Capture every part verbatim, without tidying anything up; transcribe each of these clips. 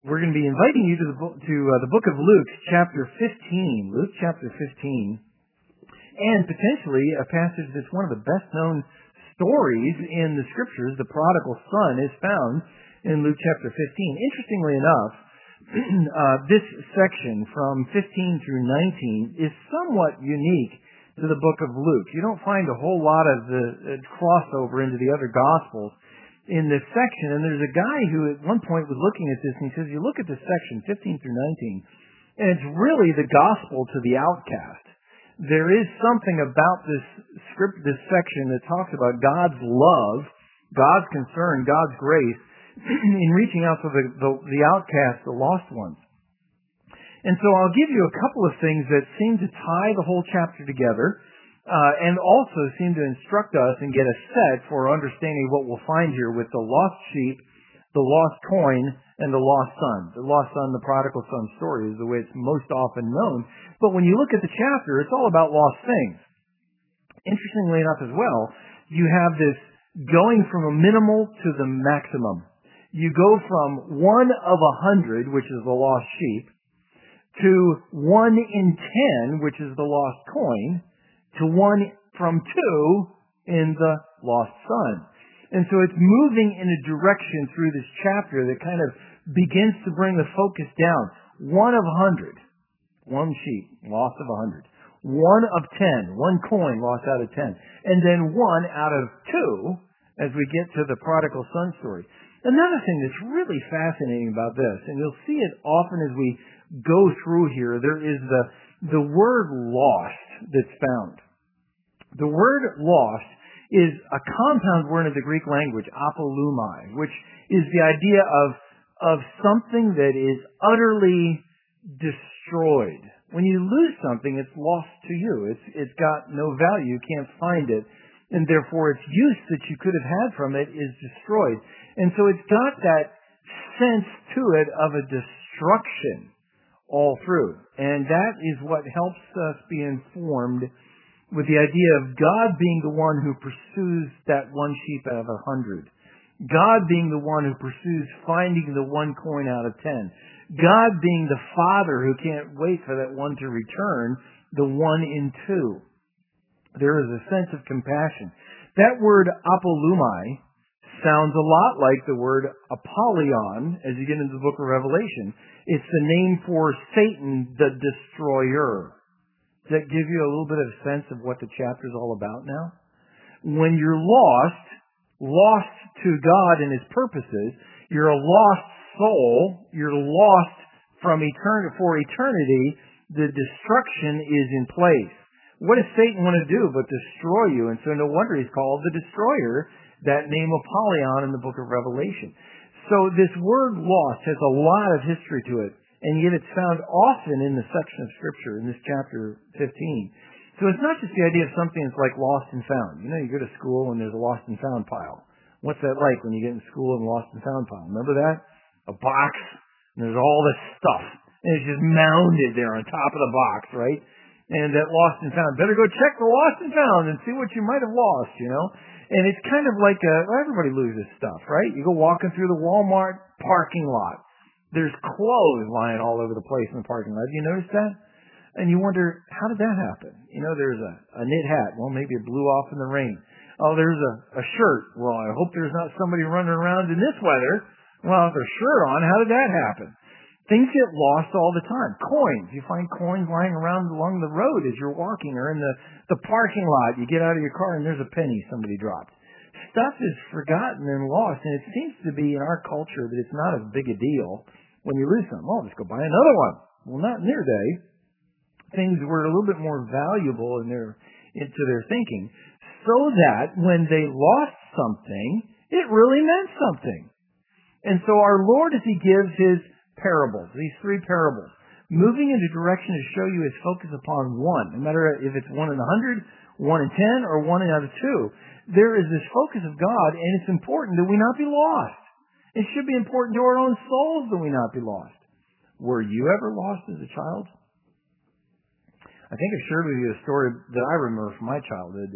We're going to be inviting you to the book, to uh, the book of Luke, chapter fifteen. Luke, chapter fifteen, and potentially a passage that's one of the best-known stories in the Scriptures. The prodigal son is found in Luke, chapter fifteen. Interestingly enough, uh, this section from fifteen through nineteen is somewhat unique to the book of Luke. You don't find a whole lot of the uh, crossover into the other Gospels in this section, and there's a guy who at one point was looking at this and he says, you look at this section, fifteen through nineteen, and it's really the gospel to the outcast. There is something about this script, this section that talks about God's love, God's concern, God's grace in reaching out to the, the, the outcast, the lost ones. And so I'll give you a couple of things that seem to tie the whole chapter together, Uh, and also seem to instruct us and get us set for understanding what we'll find here with the lost sheep, the lost coin, and the lost son. The lost son, the prodigal son story is the way it's most often known. But when you look at the chapter, it's all about lost things. Interestingly enough as well, you have this going from a minimal to the maximum. You go from one of a hundred, which is the lost sheep, to one in ten, which is the lost coin, to one from two in the lost son. And so it's moving in a direction through this chapter that kind of begins to bring the focus down. One of a hundred, one sheep, lost of a hundred. One of ten, one coin lost out of ten. And then one out of two as we get to the prodigal son story. Another thing that's really fascinating about this, and you'll see it often as we go through here, there is the, the word lost that's found. The word lost is a compound word in the Greek language, apolumai, which is the idea of, of something that is utterly destroyed. When you lose something, it's lost to you. It's, it's got no value. You can't find it. And therefore, its use that you could have had from it is destroyed. And so it's got that sense to it of a destruction all through. And that is what helps us be informed with the idea of God being the one who pursues that one sheep out of a hundred. God being the one who pursues finding the one coin out of ten. God being the Father who can't wait for that one to return, the one in two. There is a sense of compassion. That word apolumai sounds a lot like the word Apollyon as you get into the book of Revelation. It's the name for Satan, the destroyer. Does that give you a little bit of a sense of what the chapter is all about now? When you're lost, lost to God and His purposes, you're a lost soul, you're lost from eternity, for eternity, the destruction is in place. What does Satan want to do but destroy you? And so no wonder he's called the destroyer, that name Apollyon in the book of Revelation. So this word lost has a lot of history to it. And yet it's found often in the section of Scripture, in this chapter fifteen. So it's not just the idea of something that's like lost and found. You know, you go to school and there's a lost and found pile. What's that like when you get in school and lost and found pile? Remember that? A box, and there's all this stuff. And it's just mounded there on top of the box, right? And that lost and found. Better go check the lost and found and see what you might have lost, you know? And it's kind of like, a, well, everybody loses stuff, right? You go walking through the Walmart parking lot. There's clothes lying all over the place in the parking lot. Have you noticed that? And you wonder, how did that happen? You know, there's a, a knit hat. Well, maybe it blew off in the rain. Oh, there's a, a shirt. Well, I hope there's not somebody running around in this weather. Well, with a shirt on, how did that happen? Things get lost all the time. Coins. You find coins lying around along the road as you're walking or in the, the parking lot. You get out of your car and there's a penny somebody dropped. Stuff is forgotten and lost, and it seems to be in our culture that it's not as big a deal. When you lose something, oh, let's go buy another one. Well, not in their day. Things were a little bit more valuable in their, into their thinking, so that when they lost something, it really meant something. And so our Lord, as He gives His parables, these three parables, moving into direction to show you His focus upon one, no matter if it's one in a hundred, one in ten, or one out of two, there is this focus of God, and it's important that we not be lost. It should be important to our own souls that we not be lost. Were you ever lost as a child? I think I shared with you a story that I remember from my childhood. That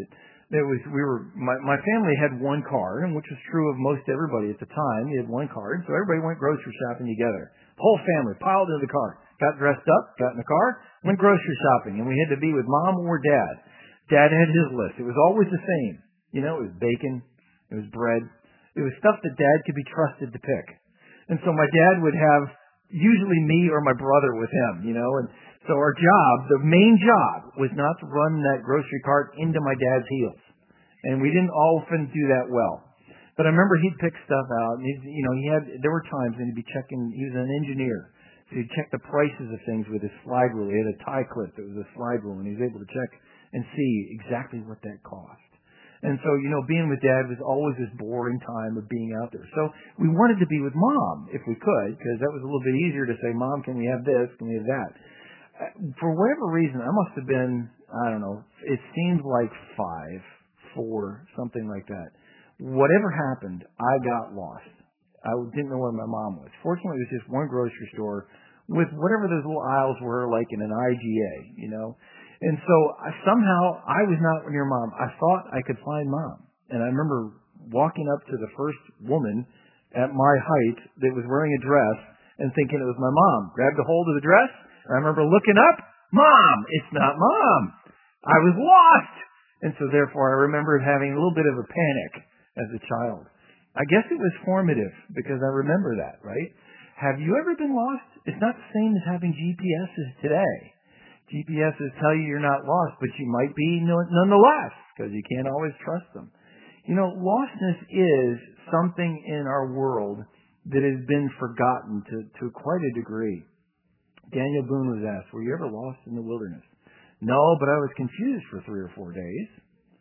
It was we were my my family had one car, and which was true of most everybody at the time. You had one car, and so everybody went grocery shopping together. The whole family piled into the car, got dressed up, got in the car, went grocery shopping, and we had to be with mom or dad. Dad had his list. It was always the same. You know, it was bacon, it was bread, it was stuff that Dad could be trusted to pick. And so my dad would have usually me or my brother with him, you know, and so our job, the main job, was not to run that grocery cart into my dad's heels. And we didn't often do that well. But I remember he'd pick stuff out, and he'd, you know, he had, there were times when he'd be checking, he was an engineer, so he'd check the prices of things with his slide rule. He had a tie clip that was a slide rule, and he was able to check and see exactly what that cost. And so, you know, being with Dad was always this boring time of being out there. So we wanted to be with Mom if we could, because that was a little bit easier to say, Mom, can we have this? Can we have that? For whatever reason, I must have been, I don't know, it seemed like five, four, something like that. Whatever happened, I got lost. I didn't know where my mom was. Fortunately, it was just one grocery store with whatever those little aisles were, like in an I G A, you know. And so I, somehow I was not near Mom. I thought I could find Mom. And I remember walking up to the first woman at my height that was wearing a dress and thinking it was my mom. Grabbed a hold of the dress. And I remember looking up. Mom! It's not Mom! I was lost! And so therefore I remember having a little bit of a panic as a child. I guess it was formative because I remember that, right? Have you ever been lost? It's not the same as having G P S's today. G P S's tell you you're not lost, but you might be nonetheless, because you can't always trust them. You know, lostness is something in our world that has been forgotten to, to quite a degree. Daniel Boone was asked, were you ever lost in the wilderness? No, but I was confused for three or four days.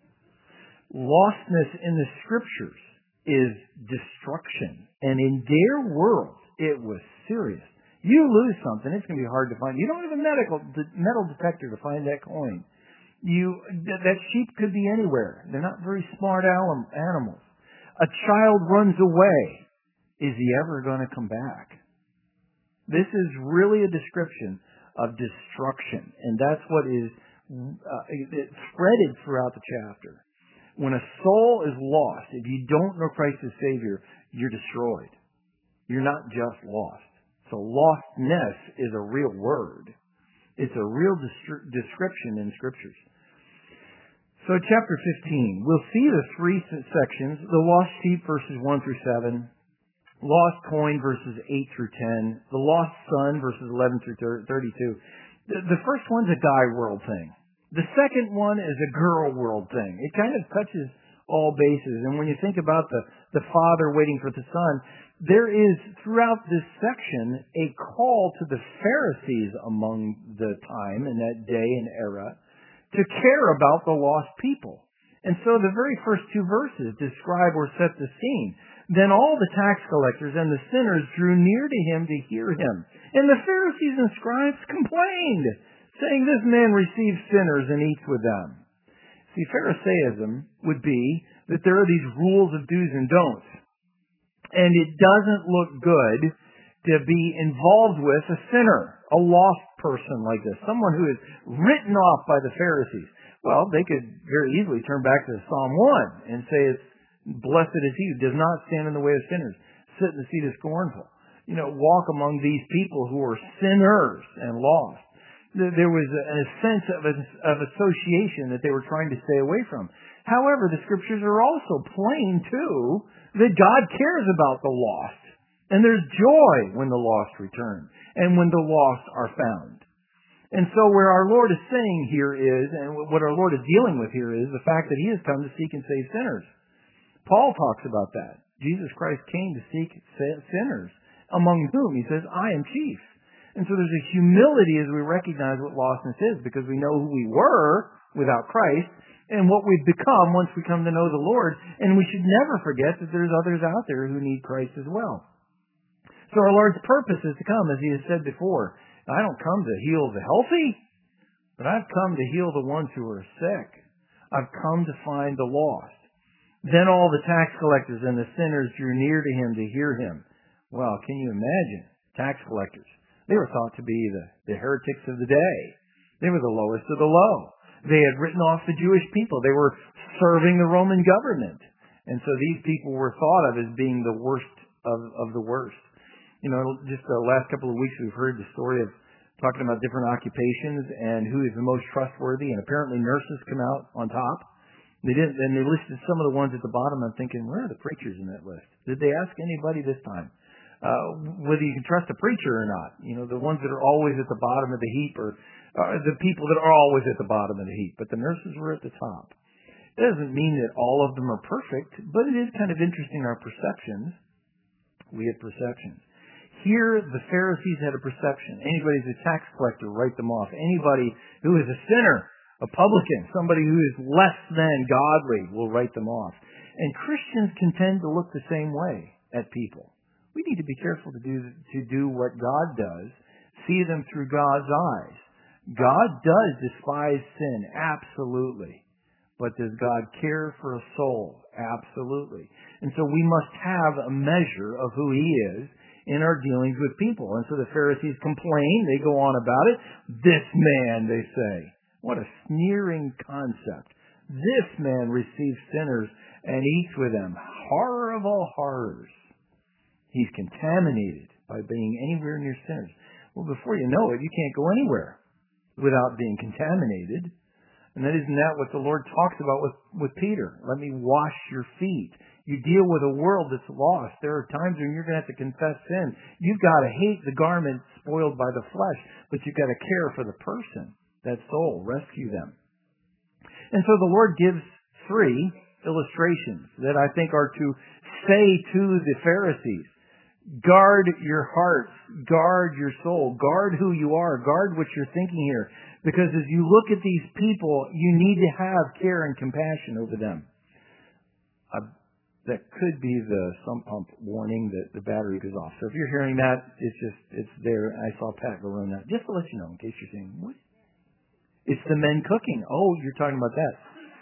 Lostness in the Scriptures is destruction. And in their world, it was serious. You lose something, it's going to be hard to find. You don't have a medical metal detector to find that coin. You that sheep could be anywhere. They're not very smart animals. A child runs away. Is he ever going to come back? This is really a description of destruction, and that's what is uh, it's threaded throughout the chapter. When a soul is lost, if you don't know Christ as Savior, you're destroyed. You're not just lost. So lostness is a real word. It's a real destri- description in Scriptures. So chapter fifteen, we'll see the three sections, the lost sheep verses one through seven, lost coin verses eight through ten, the lost son verses eleven through thirty-two. The, the first one's a guy world thing. The second one is a girl world thing. It kind of touches all bases. And when you think about the, the father waiting for the son, there is, throughout this section, a call to the Pharisees among the time in that day and era to care about the lost people. And so the very first two verses describe or set the scene. Then all the tax collectors and the sinners drew near to him to hear him. And the Pharisees and scribes complained, saying, this man receives sinners and eats with them. See, Pharisaism would be that there are these rules of do's and don'ts. And it doesn't look good to be involved with a sinner, a lost person like this, someone who is written off by the Pharisees. Well, they could very easily turn back to Psalm one and say, it's blessed is he who does not stand in the way of sinners, sit in the seat of scornful. You know, walk among these people who are sinners and lost. There was a sense of, of association that they were trying to stay away from. However, the Scriptures are also plain, too, that God cares about the lost. And there's joy when the lost return and when the lost are found. And so where our Lord is saying here is, and what our Lord is dealing with here is the fact that he has come to seek and save sinners. Paul talks about that. Jesus Christ came to seek sinners, among whom he says, I am chief. And so there's a humility as we recognize what lostness is, because we know who we were without Christ and what we've become once we come to know the Lord. And we should never forget that there's others out there who need Christ as well. So our Lord's purpose is to come, as he has said before. I don't come to heal the healthy, but I've come to heal the ones who are sick. I've come to find the lost. Then all the tax collectors and the sinners drew near to him to hear him. Well, can you imagine? Tax collectors. They were thought to be the, the heretics of the day. They were the lowest of the low. They had written off the Jewish people. They were serving the Roman government. And so these people were thought of as being the worst of, of the worst. You know, just the last couple of weeks we've heard the story of talking about different occupations and who is the most trustworthy, and apparently nurses come out on top. They didn't, and they listed some of the ones at the bottom. I'm thinking, where are the preachers in that list? Did they ask anybody this time uh, whether you can trust a preacher or not? You know, the ones that are always at the bottom of the heap are, are the people that are always at the bottom of the heap. But the nurses were at the top. It doesn't mean that all of them are perfect, but it is kind of interesting, our perceptions. We have perceptions. Here, the Pharisees had a perception. Anybody who's a tax collector, write them off. Anybody who is a sinner, a publican, somebody who is less than godly, will write them off. And Christians can tend to look the same way at people. We need to be careful to do to do what God does, see them through God's eyes. God does despise sin, absolutely. But does God care for a soul? Absolutely. And so we must have a measure of who He is in our dealings with people. And so the Pharisees complain. They go on about it. This man, they say. What a sneering concept. This man receives sinners and eats with them. Horror of all horrors. He's contaminated by being anywhere near sinners. Well, before you know it, you can't go anywhere without being contaminated. And that isn't that what the Lord talks about with, with Peter? Let me wash your feet. You deal with a world that's lost. There are times when you're going to have to confess sin. You've got to hate the garment spoiled by the flesh, but you've got to care for the person, that soul, rescue them. And so the Lord gives three illustrations that I think are to say to the Pharisees, guard your hearts, guard your soul, guard who you are, guard what you're thinking here. Because as you look at these people, you need to have care and compassion over them. Uh, that could be the sump pump warning that the battery goes off. So if you're hearing that, it's just, it's there. I saw Pat go run that. Just to let you know, in case you're saying, what? It's the men cooking. Oh, you're talking about that.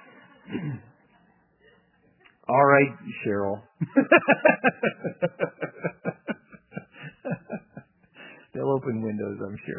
All right, Cheryl. They'll open windows, I'm sure.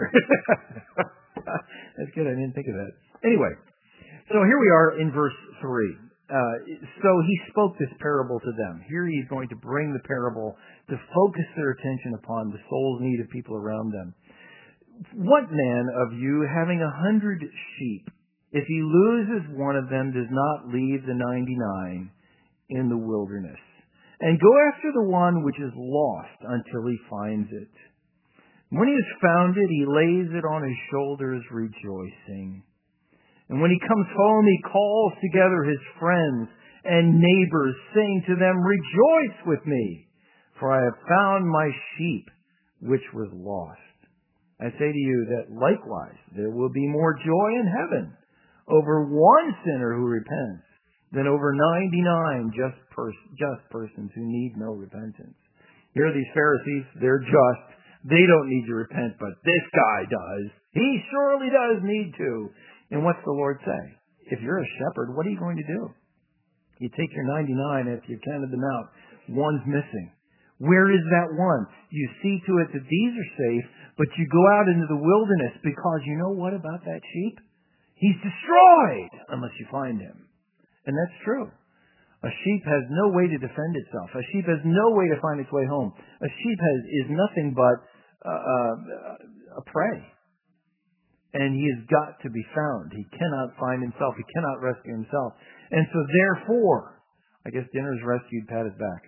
That's good. I didn't think of that. Anyway, so here we are in verse three. Uh, so he spoke this parable to them. Here he's going to bring the parable to focus their attention upon the soul's need of people around them. What man of you, having a hundred sheep, if he loses one of them, does not leave the ninety-nine in the wilderness and go after the one which is lost until he finds it? When he has found it, he lays it on his shoulders, rejoicing. And when he comes home, he calls together his friends and neighbors, saying to them, rejoice with me, for I have found my sheep which was lost. I say to you that likewise there will be more joy in heaven over one sinner who repents than over ninety-nine just, pers- just persons who need no repentance. Here are these Pharisees. They're just. They don't need to repent, but this guy does. He surely does need to. And what's the Lord say? If you're a shepherd, what are you going to do? You take your ninety-nine after you've counted them out. One's missing. Where is that one? You see to it that these are safe, but you go out into the wilderness because you know what about that sheep? He's destroyed unless you find him. And that's true. A sheep has no way to defend itself. A sheep has no way to find its way home. A sheep has, is nothing but uh, uh, a prey. And he has got to be found. He cannot find himself. He cannot rescue himself. And so therefore, I guess dinner's rescued, Pat is back.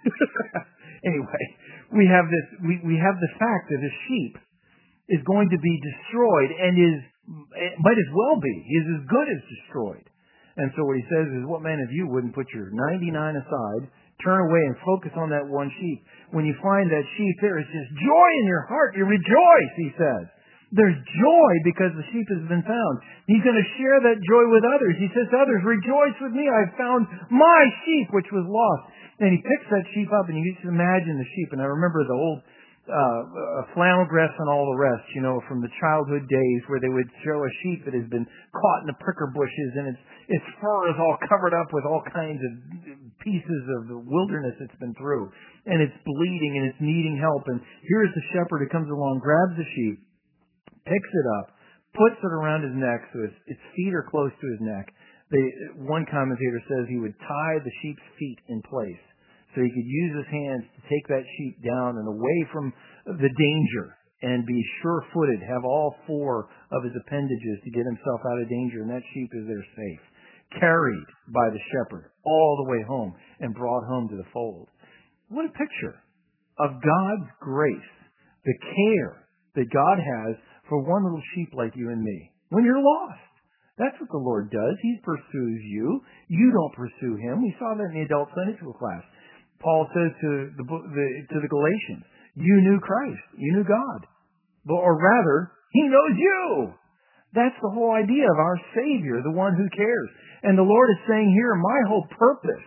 Anyway, we have this, we, we have the fact that a sheep is going to be destroyed and is, it might as well be, he is as good as destroyed. And so what he says is, what man of you wouldn't put your ninety-nine aside, turn away and focus on that one sheep? When you find that sheep, there is just joy in your heart. You rejoice, he says. There's joy because the sheep has been found. He's going to share that joy with others. He says to others, rejoice with me. I've found my sheep which was lost. And he picks that sheep up, and you just imagine the sheep. And I remember the old uh, flannel dress and all the rest, you know, from the childhood days where they would show a sheep that has been caught in the pricker bushes, and its its fur is all covered up with all kinds of pieces of the wilderness it's been through. And it's bleeding, and it's needing help. And here's the shepherd who comes along, grabs the sheep, picks it up, puts it around his neck so his, its feet are close to his neck. They, one commentator says he would tie the sheep's feet in place so he could use his hands to take that sheep down and away from the danger and be sure-footed, have all four of his appendages to get himself out of danger, and that sheep is there safe, carried by the shepherd all the way home and brought home to the fold. What a picture of God's grace, the care that God has for one little sheep like you and me when you're lost. That's what the Lord does. He pursues you. You don't pursue him. We saw that in the adult Sunday school class. Paul says to the, the to the Galatians, you knew Christ. You knew God. But, or rather, he knows you. That's the whole idea of our Savior, the one who cares. And the Lord is saying here, my whole purpose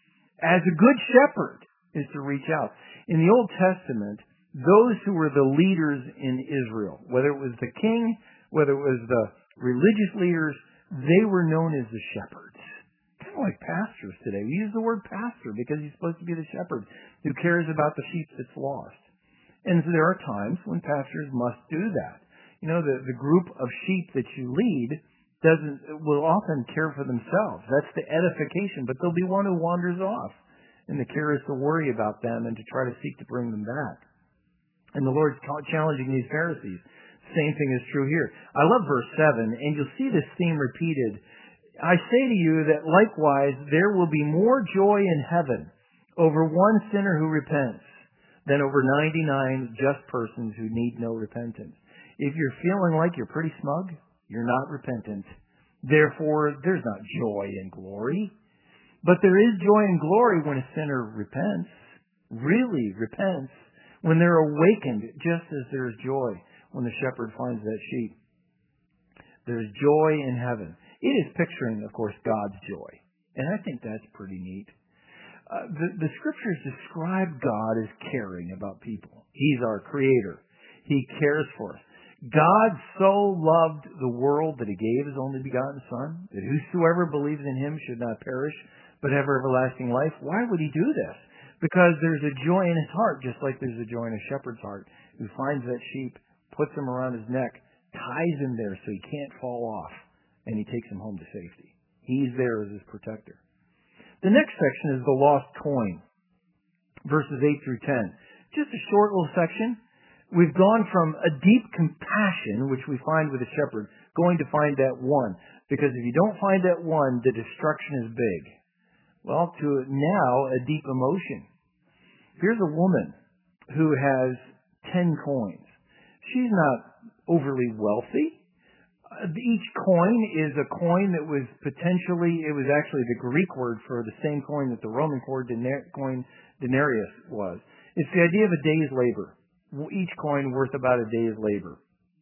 as a good shepherd is to reach out. In the Old Testament, those who were the leaders in Israel, whether it was the king, whether it was the religious leaders, they were known as the shepherds. Kind of like pastors today. We use the word pastor because he's supposed to be the shepherd who cares about the sheep that's lost. And so there are times when pastors must do that. You know, the, the group of sheep that you lead doesn't will often care for themselves. That's the edification, but there'll be one who wanders off. And the care is to worry about them and to try to seek to bring them back. And the Lord's challenging these Pharisees. Same thing is true here. I love verse seven, and you'll see this theme repeated. I say to you that likewise there will be more joy in heaven over one sinner who repents than over ninety-nine just persons who need no repentance. If you're feeling like you're pretty smug, you're not repentant. Therefore, there's not joy and glory. But there is joy and glory when a sinner repents, really repents, when they're awakened, just as there is joy when the shepherd finds that sheep. There's joy in heaven. It is picturing, of course, God's joy. And I think that's pretty neat. Uh, the, the scriptures describe God as caring about people. He's our creator. He cares for us. God so loved the world that he gave his only begotten Son, that whosoever believes in him should not perish, but have everlasting life. Why would he do this? Because there's a joy in his heart, just like there's a joy in a shepherd's heart, who finds that sheep, puts him around his neck, ties him there so he can't fall off, and he takes him home to safety. He's there as his protector. The next section is the lost coin, verses eight through ten. Just a short little section. We've gone from a deep compassion, which we find with the shepherd, going to find that one. Because if you don't find that one, the destruction is big. Well, to now, a deep emotion. Here's a woman who has ten coins. She's not overly wealthy. Uh, each coin is a coin that was potentially, it was actually the Greek word for the same coin that the Roman coin denarius was. It's the idea of a day's labor. Each coin worth about a day's labor.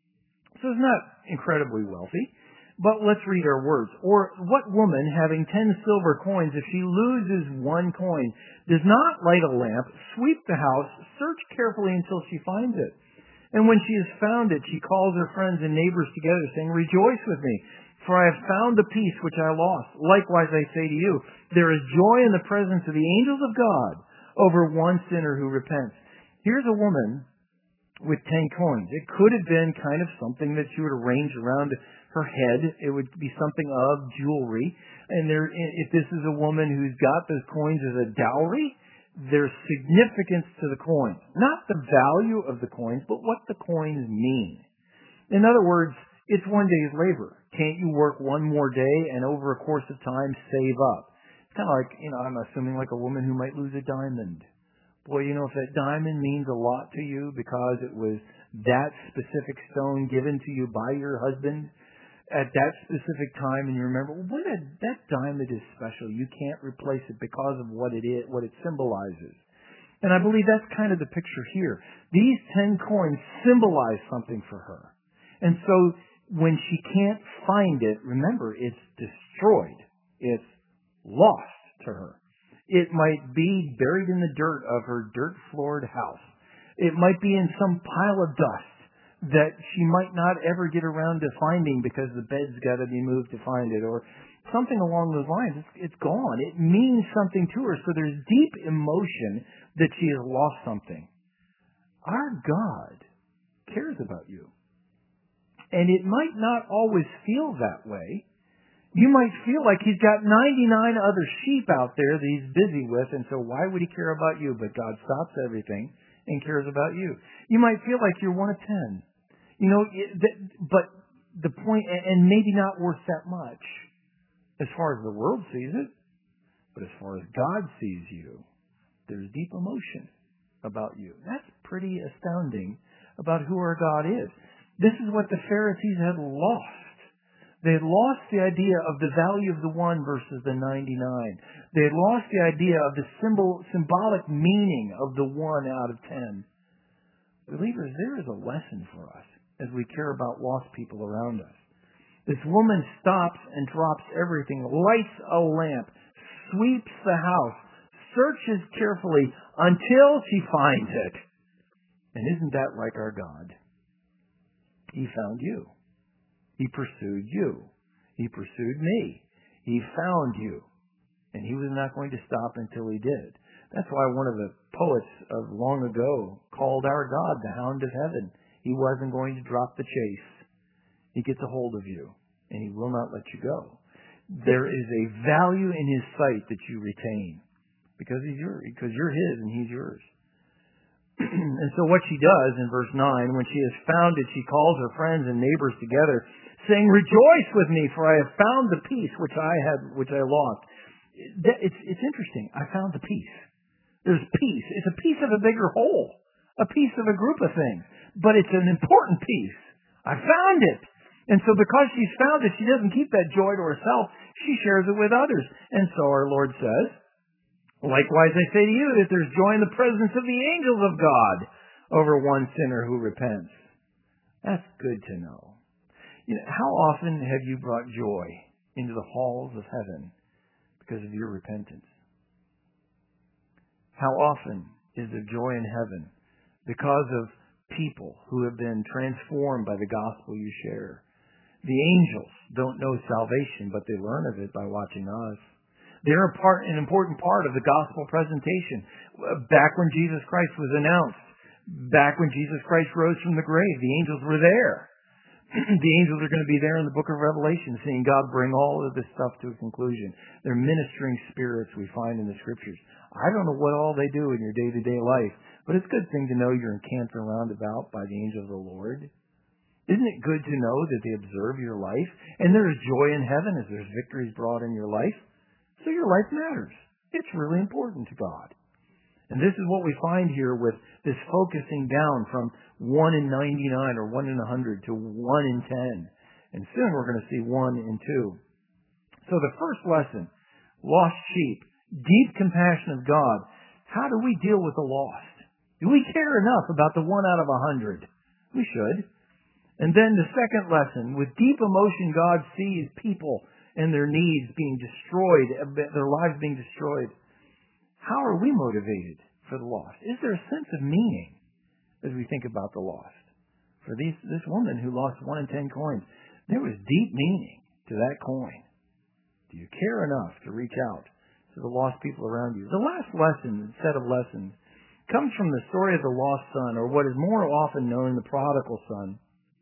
So it's not incredibly wealthy. But let's read our words. Or what woman, having ten silver coins, if she loses one coin, does not light a lamp, sweep the house, search carefully until she finds it? And when she has found it, she calls her friends and neighbors together, saying, rejoice with me, for I have found the piece which I lost. Likewise, I say to you, there is joy in the presence of the angels of God over one sinner who repents. Here's a woman with ten coins. It could have been kind of something that she would arrange around her head. It would be something of jewelry. And there, if this is a woman who's got those coins as a dowry, there's significance to the coins. Not the value of the coins, but what the coins mean. In other words, it's one day's labor. Can't you work one more day and over a course of time save up? It's kind of like, you know, I'm assuming like a woman who might lose a diamond. Boy, you know, if that diamond means a lot to you because it was that specific stone given to you by your husband at that specific time, and you remember, well, boy, that, that diamond is special. You can't replace it because of what it is, what it symbolizes. And I believe that's kind of the picture here. These ten coins symbolize something for her. And so when she can't find it, remember, it's destroyed. It's lost to her. It might be buried in the dirt of her dirt-floored house. It might be in some pile of dust that she might not ever get around to finding because the bed's got to be moved to find it, or something along those lines. It's, it's gone. It means something to her. So there's deep emotion that she has lost something. Our God cares about you. And it might not always feel that way. You might feel like he's got ninety-nine other sheep out there that he's busy with, and so why would he care about you? But God stops everything and cares about you. You might feel like you're one of ten. You know, but the point, and maybe not worth that much as far as the world sees it, but as far as God sees you, there's deep emotion about you. That's pretty astounding about who our God is. This is what the Pharisees had lost. They had lost the idea of the value of the one versus the ninety-nine. They had lost the idea of the symbol, symbolic meaning of the one out of ten. Believers, there is a lesson for us as we care about lost people around us. This woman stops and drops everything, lights a lamp, sweeps the house, searches carefully until she finds it. And isn't that like our God? He found you. He pursued you. He pursued me. He found you. And he was not going to stop until he did. That's why one of the poets of long ago called our God the Hound of Heaven. He wasn't going to drop the chase. He gets a hold of you, and he will not let you go. There is a value in his sight that you retain because he's your, because you're his and he's yours. And so what she does in verse nine, when she has found it, she calls her friends and neighbors together, saying, "Rejoice with me, for I have found the peace which I had, which I lost." It's, it's interesting. I found the peace. There's peace. It's a piece of a bigger whole, a piece of a group of things, but it's an important piece. I found it. And so because she's found it, she doesn't keep that joy to herself. She shares it with others. And so our Lord says, "Likewise I say to you that there's joy in the presence of the angels of God over one sinner who repents." That's good to know. You know, how often have you brought joy into the halls of heaven because of your repentance? How often is there joy in heaven because of people who have been transformed by the gospel you share? The angels don't know salvation, but they learn of it by watching us. They're a part, an important part of the gospel presentation. Back when Jesus Christ was announced, back when Jesus Christ rose from the grave, the angels were there. The angels are going to be there in the book of Revelation, seeing God bring all of this stuff to a conclusion. They're ministering spirits we find in the scriptures. I don't know what all they do in your day-to-day life, but it's a good thing to know you're encamped around about by the angels of the Lord. Isn't it good to know that they observe your life? And there is joy in heaven as there's victories brought in your life. So your life matters. It's really important to God. And this is what we find here with this focusing down from one in ninety-nine or one in a hundred to one in ten. And soon we're going to see one in two. So the first lesson, lost sheep, deep compassion of God. How do we deal with the lost? Do we care enough about the one out of a hundred? We should. And then the second lesson, with deep emotion, God sees people and their needs being destroyed, their lives being destroyed. How are we motivated for the lost? Is there a sense of meaning as we think about the lost? For these, this woman who lost one in ten coins, there was deep meaning to that coin. Do you care enough to reach out to the lost people around you? The last lesson, set of lessons, comes from the story of the lost son, or what is more often known, the prodigal son.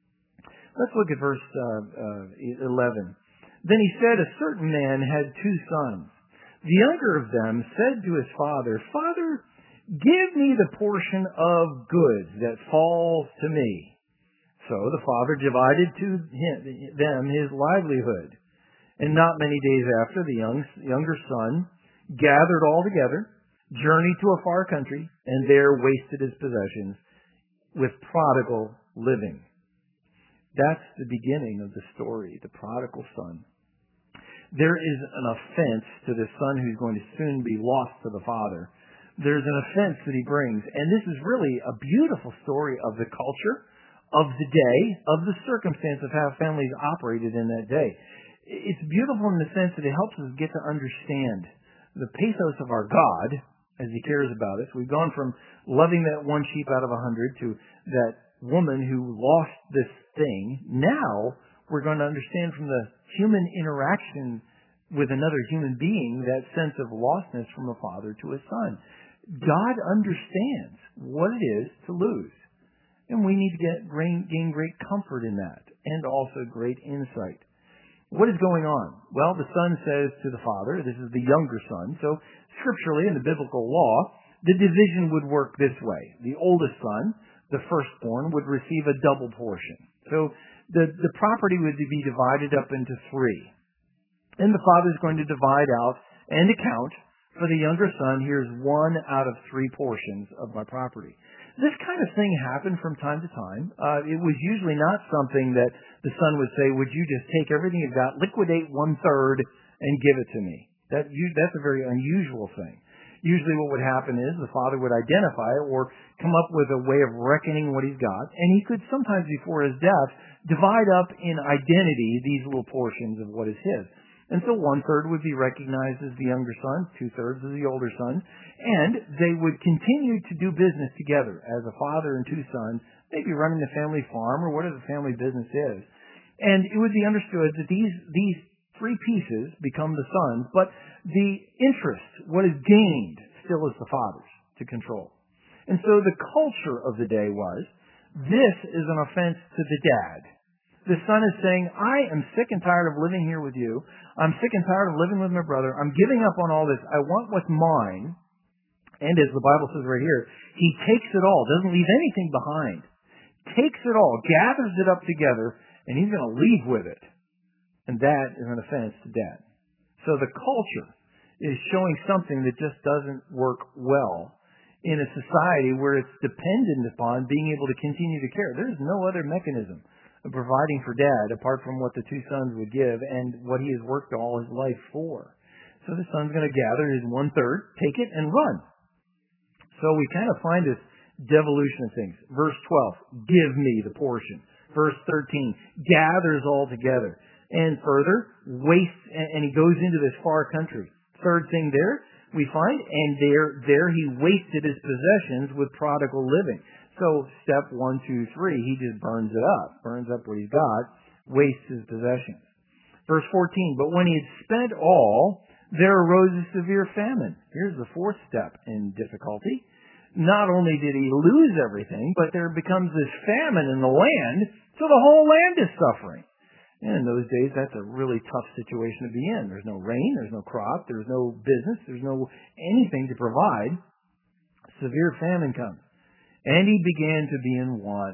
Let's look at verse uh, uh, eleven. Then he said, "A certain man had two sons. The younger of them said to his father, 'Father, give me the portion of goods that falls to me.' So the father divided to him, them his livelihood. And not many days after, the young, younger son gathered all together, journeyed to a far country, and there wasted his possessions with prodigal living." That's the beginning of the story, the prodigal son. There is an offense to the son who's going to soon be lost to the father. There's an offense that he brings. And this is really a beautiful story of the culture, of the day, of the circumstance of how families operated in that day. It's beautiful in the sense that it helps us get to understand the pathos of our God as he cares about us. We've gone from loving that one sheep out of a hundred to that woman who lost this thing. Now we're going to understand from the human interaction with another human being that sense of lostness from a father to a son. God understands what it is to lose. And we need to get gain great comfort in that. and also great insight. What is going on? Well, the son says to the father, this is the younger son, so scripturally in the biblical law, the division would work this way. The oldest son, the firstborn, would receive a double portion. So the, the property would be divided up into three. And the father is going to divide out and account for the younger son. Here's one out of three portions of my property. This kind of thing happened from time to time. Uh, it was usually not something that the son would say, would you just take everything you've got, liquidate one-third, and give it to me? That, you, that's a very unusual thing. Usually what would happen is the father would identify or come up with a way of reckoning what he's got, and he could sometimes before his death divide up in identity these little portions of what is his. And so one-third would be recognized as the younger son, two-thirds as the older son, and they would continue to do business together as a father and two sons, maybe running the family farm or whatever the family business is. And it would be understood that these, these three pieces become the sons, but the interest, what is gained, still is the father's to control. And so the culture of the day was, this is an offense to the dad. The son is saying, I am sick and tired of living here with you. I'm sick and tired of living with my brother. I'm giving up on all this. I want what's mine. And as the Bible says right here, he takes it all, doesn't leave anything behind. Takes it all, gathers it up together, and he's going to leave with it. And that is an offense to dad. So the culture is showing something that just doesn't work well in a society where it's dependent upon being able to continue to care. There's no other mechanism of providing for dad apart from what the two sons would give and what he has worked all his life for. So the son's going to gather his one-third, take it, and run. So we kind of find this devolution of things. Verse twelve, give me the portion. Verse thirteen, gathers all together. And further, wastes, and he goes into this far country. Third thing there, we find, and there, there he wasted his possessions with prodigal living. So step one, two, three, he just burns it up, burns up what he's got, wastes his possessions. Verse fourteen, but when he had spent all, there arose a severe famine. Here's the fourth step in difficulty. Not only did he lose everything, but there becomes this famine in the land, so the whole land is suffering. And in those days, that's a really tough situation to be in. There's no rain, there's no crop, there's no business, there's no anything to provide. Severe famine comes. And he began to be in want.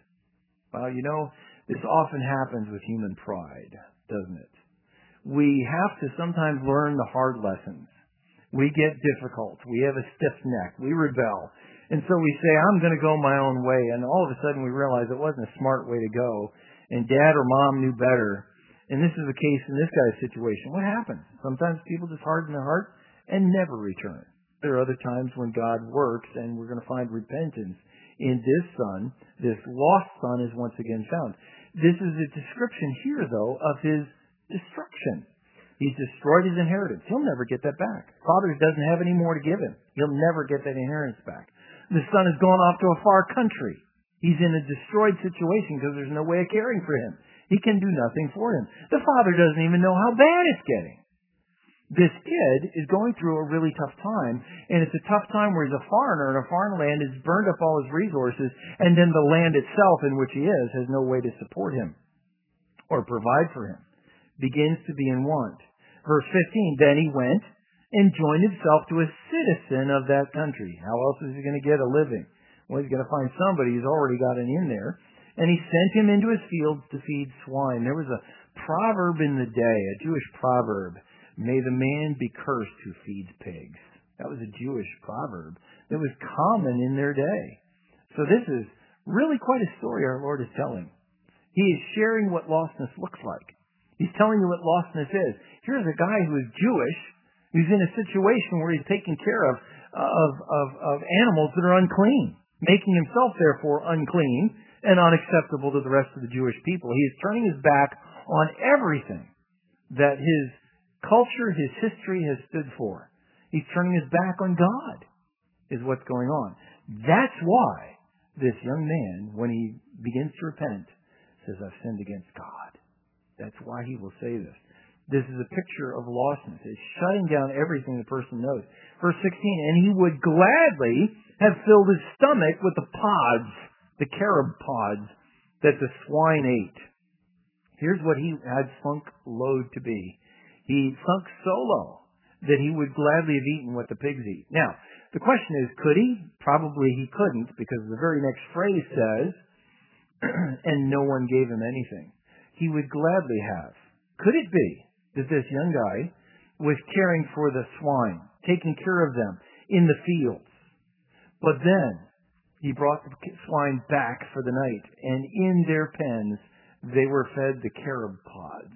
Well, you know, this often happens with human pride, doesn't it? We have to sometimes learn the hard lessons. We get difficult. We have a stiff neck. We rebel. And so we say, I'm going to go my own way. And all of a sudden we realize it wasn't a smart way to go. And dad or mom knew better. And this is the case in this guy's situation. What happens? Sometimes people just harden their heart and never return. There are other times when God works, and we're going to find repentance in this son. This lost son is once again found. This is a description here, though, of his destruction. He's destroyed his inheritance. He'll never get that back. Father doesn't have any more to give him. He'll never get that inheritance back. The son has gone off to a far country. He's in a destroyed situation because there's no way of caring for him. He can do nothing for him. The father doesn't even know how bad it's getting. This kid is going through a really tough time, and it's a tough time where he's a foreigner in a foreign land, has burned up all his resources, and then the land itself in which he is has no way to support him or provide for him. Begins to be in want. Verse fifteen, then he went and joined himself to a citizen of that country. How else is he going to get a living? Well, he's going to find somebody who's already got an in there. And he sent him into his fields to feed swine. There was a proverb in the day, a Jewish proverb. May the man be cursed who feeds pigs. That was a Jewish proverb that was common in their day. So this is really quite a story our Lord is telling. He is sharing what lostness looks like. He's telling you what lostness is. Here's a guy who is Jewish, who's in a situation where he's taking care of, of, of, of animals that are unclean, making himself therefore unclean and unacceptable to the rest of the Jewish people. He is turning his back on everything that his culture, his history has stood for. He's turning his back on God, is what's going on. That's why this young man, when he begins to repent, says, I've sinned against God. That's why he will say this. This is a picture of lostness. It's shutting down everything the person knows. Verse sixteen, and he would gladly have filled his stomach with the pods, the carob pods, that the swine ate. Here's what he had sunk low to be. He sunk so low that he would gladly have eaten what the pigs eat. Now, the question is, could he? Probably he couldn't, because the very next phrase says, and no one gave him anything. He would gladly have. Could it be that this young guy was caring for the swine, taking care of them in the fields, but then he brought the swine back for the night, and in their pens they were fed the carob pods.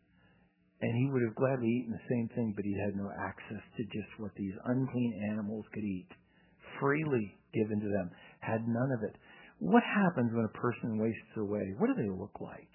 And he would have gladly eaten the same thing, but he had no access to just what these unclean animals could eat, freely given to them, had none of it. What happens when a person wastes away? What do they look like?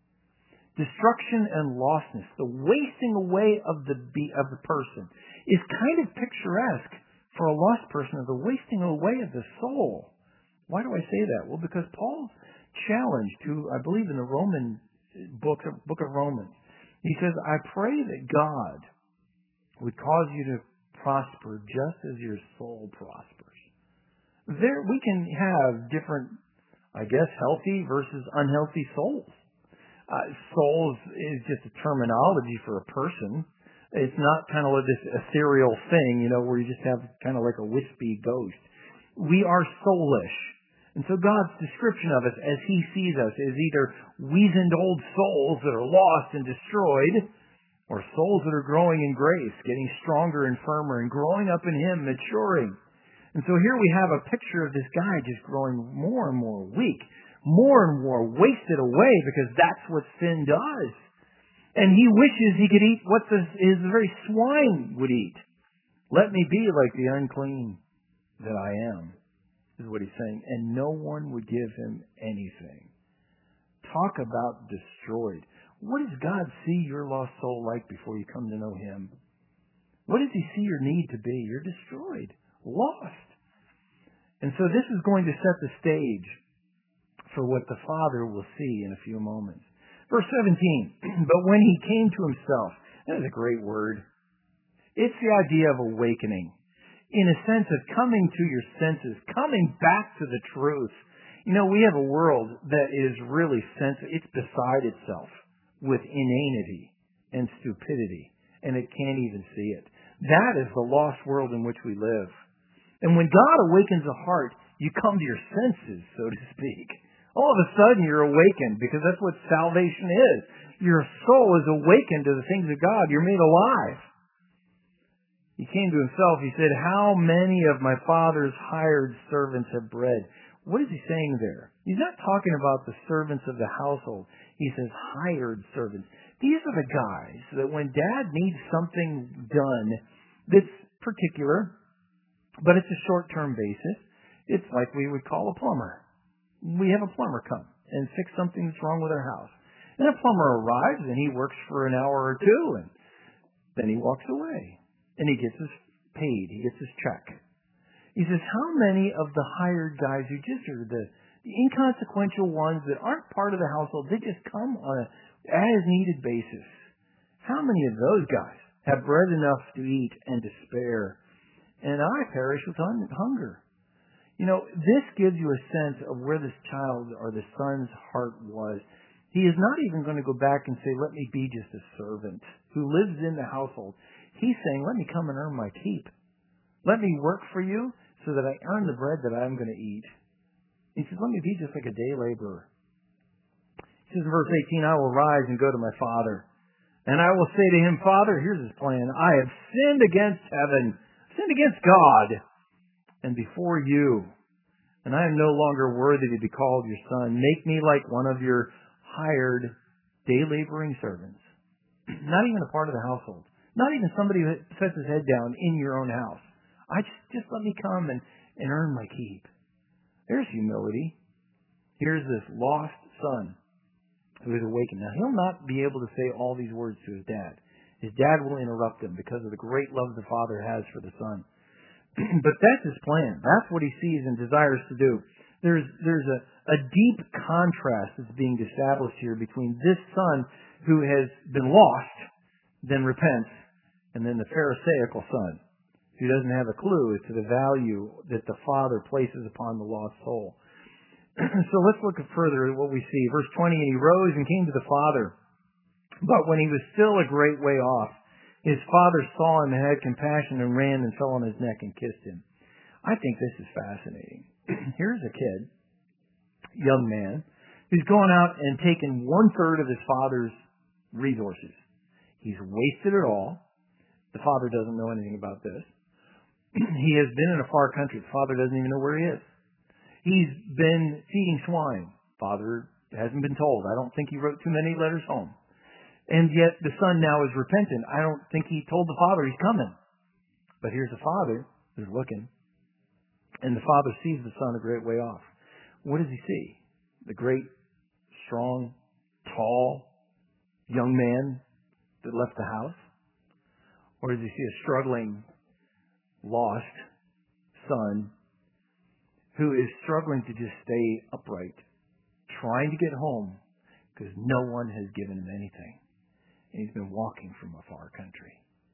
Destruction and lostness, the wasting away of the be- of the person, is kind of picturesque for a lost person, of the wasting away of the soul. Why do I say that? Well, because Paul's challenge to, I believe in the Roman book, book of Romans, he says, I pray that God would cause you to prosper just as your soul prospers. There, we can have different, I guess, healthy versus unhealthy souls. Uh, souls is just a terminology for a person. It's not kind of like this ethereal thing, you know, where you just have kind of like a wispy ghost. We are soulish. And so God's description of us as He sees us is either weazened old souls that are lost and destroyed, or souls that are growing in grace, getting stronger and firmer and growing up in Him, maturing. And so here we have a picture of this guy just growing more and more weak, more and more wasted away, because that's what sin does. And he wishes he could eat what the, his very swine would eat. Let me be like the unclean that I am, is what he's saying. And no one would give him anything. Talk about destroyed. What does God see your lost soul like before you come to know Him? What does He see your need to be? You're destroyed, lost. And so this is going to set the stage for what the Father will see in a few moments. Verse seventeen, but when he came to himself, that is a great word. It's the idea of awakening, in a sense of coming to your senses, coming back to the truth. You know, we have a world that is really sensitive. It's beside itself with inanity and stupidity, and it can't even see it. That is the lost world in which we live. And when God awakens a heart, you come to your senses, so to speak. All of a sudden you're awakened, because that's what salvation is. Your soul is awakened to the things of God. You're made alive. He came to himself. He said, how many of my father's hired servants have bread? What is he saying there? He's not talking about the servants of the household. He says hired servants. These are the guys that when dad needs something done that's particular, but it's a short-term basis, it's like we would call a plumber. We have a plumber come and fix something that's wrong with our house. And a plumber arrives and he works for an hour or two, and then he walks away and he gets his paid. He gets his check. He says, how many of the hired guys who just are the, the inconsequential ones that aren't part of the household, they just come on a as needed basis. How many of those guys have bread enough to eat and to spare? And I perish with hunger. You know, this gives you a sense of where this child or the son's heart was. He is not even going to go back and say, let me be just a servant who lives in the household. He's saying, let me come and earn my keep. Let me work for you so that I earn the bread that I'm going to eat. He says, let me be just like a day laborer. He says in verse eighteen, I will rise and go to my father, and I will say to him, Father, here's his plan. I have sinned against heaven, sinned against God, and before you, and I am no longer worthy to be called your son. Make me like one of your hired day laboring servants. Not even a part of the household. Not even somebody who sets his head down in your own house. I just, just let me come and, and earn my keep. There's humility. Here's this lost son who is awakened. Now, he'll not be able to say all these words to his dad. His dad will interrupt him because of the great love the father has for the son. But that's his plan. That's what he sees and desires to do. There's there's a, a deep contrast that's being established here between this son who has been lost, then repents, and then the Pharisaical son who doesn't have a clue as to the value that the Father places upon the lost soul. So let's look further at what we see. Verse twenty, and he rose and came to the father. But when he was still a great way off, his father saw him and had compassion and ran and fell on his neck and kissed him. I think this is fascinating. Here's a kid, young man, who's gone out and taken one-third of his father's resources. He's wasted it all. The father doesn't know anything about this. He has been in a far country. The father doesn't even know where he is. He's been feeding swine. Father hasn't been told. I don't think he wrote too many letters home. And yet the son now is repentant. I don't think he told the father he's coming. But here's the father who's looking. And the father sees the son a great way off. What does he see? The great, strong, tall, young man that left the house? Or does he see a struggling, lost son who is struggling to just stay upright, trying to get home because no one has given him anything? And he's been walking from a far country.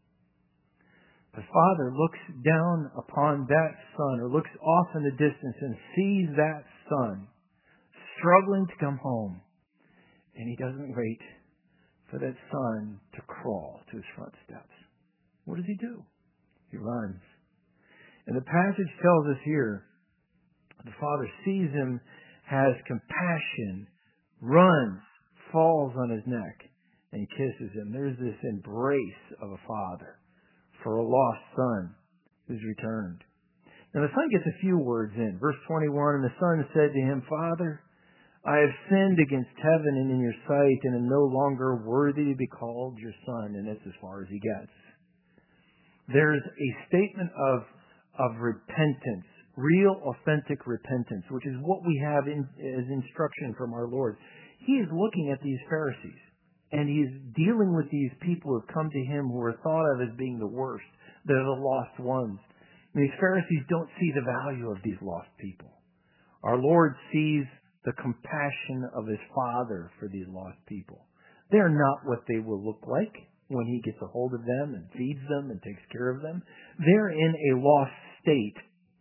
The father looks down upon that son, or looks off in the distance and sees that son struggling to come home. And he doesn't wait for that son to crawl to his front steps. What does he do? He runs. And the passage tells us here, the father sees him, has compassion, runs, falls on his neck, and kisses him. There's this embrace of a father for a lost son who's returned. Now the son gets a few words in. Verse twenty-one, and the son said to him, Father, I have sinned against heaven and in your sight, and am no longer worthy to be called your son. And that's as far as he gets. There's a statement of, of repentance, real, authentic repentance, which is what we have in, as instruction from our Lord. He is looking at these Pharisees, and he's dealing with these people who have come to him who are thought of as being the worst. They're the lost ones. And these Pharisees don't see the value of these lost people. Our Lord sees the compassion of his Father for these lost people. They're not what they will look like when he gets a hold of them and feeds them and takes care of them. They're in a lost state.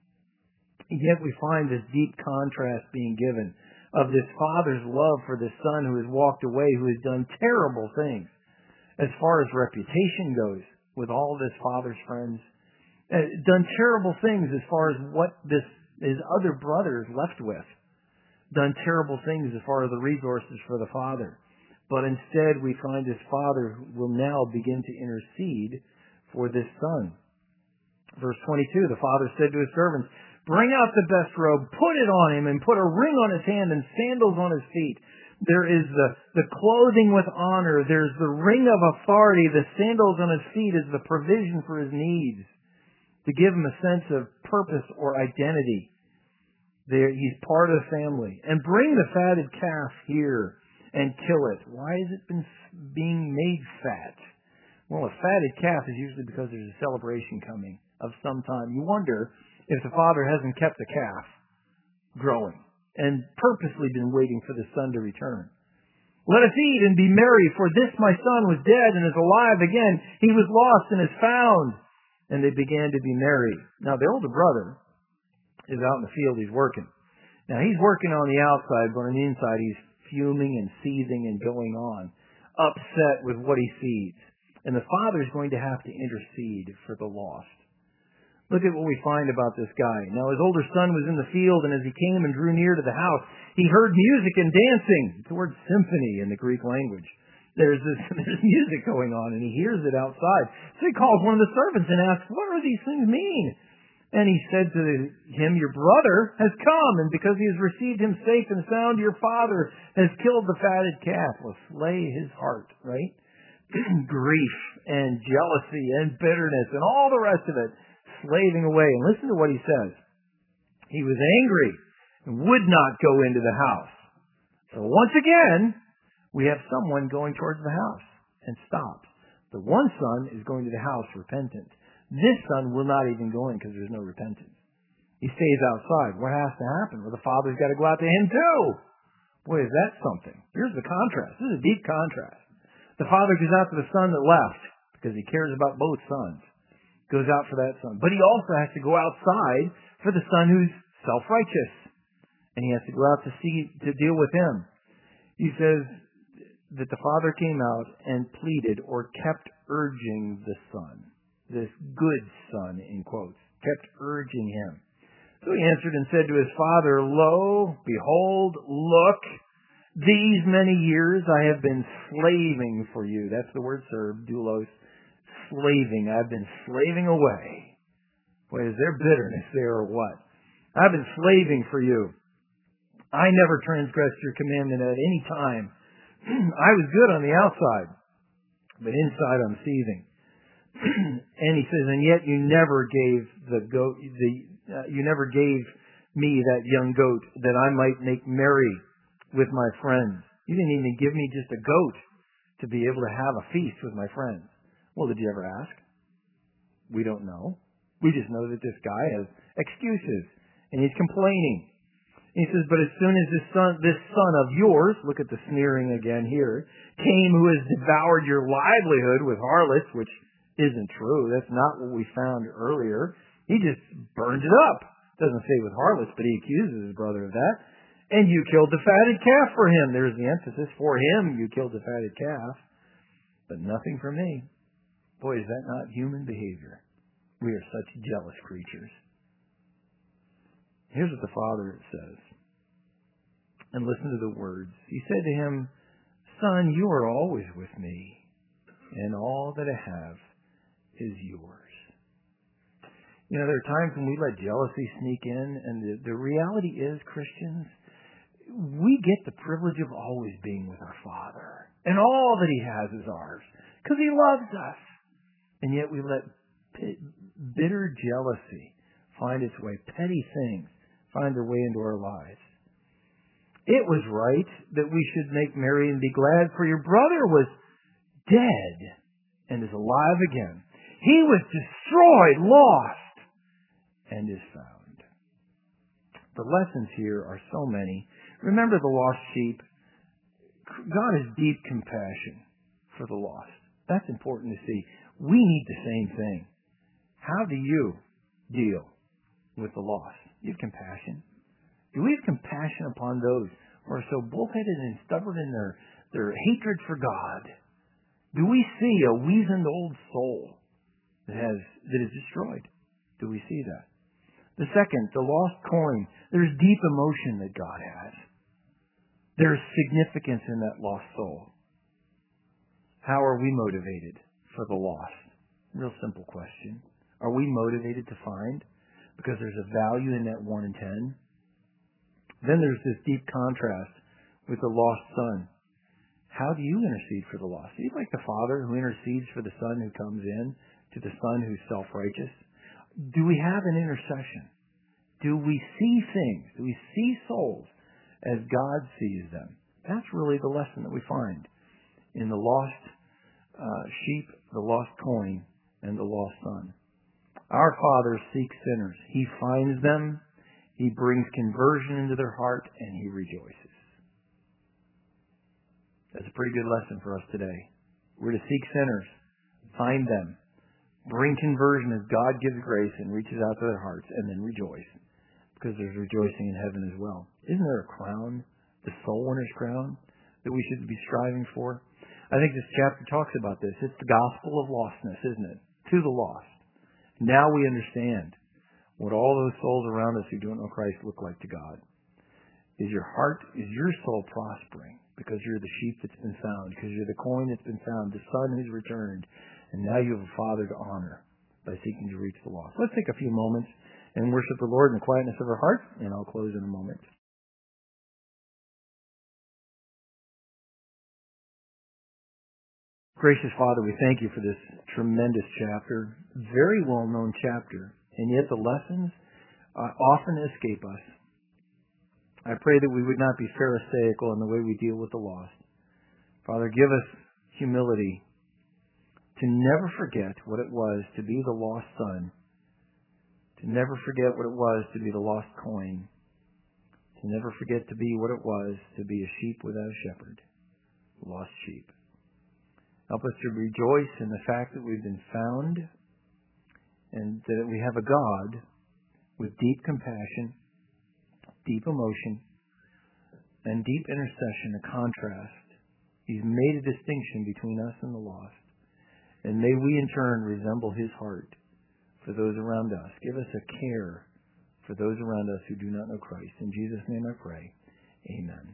And yet we find this deep contrast being given of this father's love for the son who has walked away, who has done terrible things as far as reputation goes with all of his father's friends, uh, done terrible things as far as what this his other brother is left with, done terrible things as far as the resources for the father. But instead we find this father will now begin to intercede for this son. Verse twenty-two, the father said to his servants, bring out the best robe, put it on him, and put a ring on his hand and sandals on his feet. There is the, the clothing with honor. There's the ring of authority. The sandals on his feet is the provision for his needs, to give him a sense of purpose or identity. There, he's part of the family. And bring the fatted calf here and kill it. Why has it been being made fat? Well, a fatted calf is usually because there's a celebration coming of some time. You wonder if the father hasn't kept the calf growing and purposely been waiting for the son to return. Let us eat and be merry, for this my son was dead and is alive again. He was lost and is found. And they began to be merry. Now the older brother is out in the field. He's working. Now he's working on the outside, but on the inside he's fuming and seething and going on, upset with what he sees. And the father is going to have to intercede for the lost. Look at what we find about this guy. Now his older son was in the field, and as he came and drew near to the house, he heard music and dancing. It's the word symphony in the Greek language. There's this there's music going on, and he hears it outside. So he calls one of the servants and asks, what do these things mean? And he said to him, your brother has come, and because he has received him safe and sound, your father has killed the fatted calf. Will slay his heart, right? Grief and jealousy and bitterness and all the rest of it slaving away. And listen to what he says. He was angry and would not go into the house. So once again, we have someone going towards the house and stops. The one son is going to the house repentant. This son will not even go in because there's no repentance. He stays outside. What has to happen? Well, the father's got to go out to him too. Boy, is that something. Here's the contrast. This is a deep contrast. The father goes out to the son that left because he cares about both sons. Goes out for that son. But he also has to go outside for the son who's self-righteous and he has to go out to see to deal with him. He says that the father came out and pleaded or kept urging the son, this good son in quotes, kept urging him. So he answered and said to his father, Lo, behold, look, these many years I have been slaving for you. That's the word served, doulos, slaving. I've been slaving away. Boy, is there bitterness there or what? I've been slaving for you. I never transgressed your commandment at any time. I was good on the outside, but inside I'm seething. And he says, and yet you never gave the goat, the uh, you never gave me that young goat that I might make merry with my friends. You didn't even give me just a goat to be able to have a feast with my friends. Well, did you ever ask? We don't know. We just know that this guy has excuses and he's complaining. He says, but as soon as this son, this son of yours, look at the sneering again here, came who has devoured your livelihood with harlots, which isn't true. That's not what we found earlier. He just burned it up. Doesn't say with harlots, but he accuses his brother of that. And you killed the fatted calf for him. There's the emphasis. For him, you killed the fatted calf, but nothing for me. Boy, is that not human behavior? We are such jealous creatures. Here's what the father says. And listen to the words. He said to him, Son, you are always with me, and all that I have is yours. You know, there are times when we let jealousy sneak in, and the, the reality is, Christians, we get the privilege of always being with our Father. And all that He has is ours, because He loves us. And yet we let p- bitter jealousy find its way, petty things find their way into our lives. It was right that we should make merry and be glad, for your brother was dead and is alive again. He was destroyed, lost, and is found. The lessons here are so many. Remember the lost sheep. God has deep compassion for the lost. That's important to see. We need the same thing. How do you deal with the lost? Do you have compassion? Do we have compassion upon those who are so bullheaded and stubborn in their, their hatred for God? Do we see a weazened old soul that has that is destroyed? Do we see that? The second, the lost coin. There's deep emotion that God has. There's significance in that lost soul. How are we motivated for the lost? Real simple question. Are we motivated to find? Because there's a value in that one in ten. Then there's this deep contrast with the lost son. How do you intercede for the lost? Are you like the father who intercedes for the son who comes in, to the son who's self-righteous? Do we have an intercession? Do we see things? Do we see souls as God sees them? That's really the lesson that we find in the lost uh, sheep, the lost coin, and the lost son. Our Father seeks sinners. He finds them. He brings conversion into their heart, and He rejoices. That's a pretty good lesson for us today. We're to seek sinners, find them, bring conversion as God gives grace and reaches out to their hearts, and then rejoice, because there's rejoicing in heaven as well. Isn't there a crown, the soul winner's crown, that we should be striving for? I think this chapter talks about this. It's the gospel of lostness, isn't it? To the lost. Now we understand what all those souls around us who don't know Christ look like to God. Is your heart, is your soul prospering because you're the sheep that's been found, because you're the coin that's been found, the son who's returned, and now you have a Father to honor by seeking to reach the lost. Let's take a few moments and worship the Lord in the quietness of our heart, and I'll close in a moment. Gracious Father, we thank you for this tremendous chapter, very well-known chapter, and yet the lessons uh, often escape us. I pray that we would not be pharisaical in the way we deal with the lost. Father, give us humility to never forget what it was to be the lost son, to never forget what it was to be the lost coin, to never forget to be what it was to be a sheep without a shepherd, a lost sheep. Help us to rejoice in the fact that we've been found and that we have a God with deep compassion deep emotion and deep intercession a contrast. He's made a distinction between us and the lost. And may we in turn resemble His heart for those around us. Give us a care for those around us who do not know Christ. In Jesus' name I pray. Amen.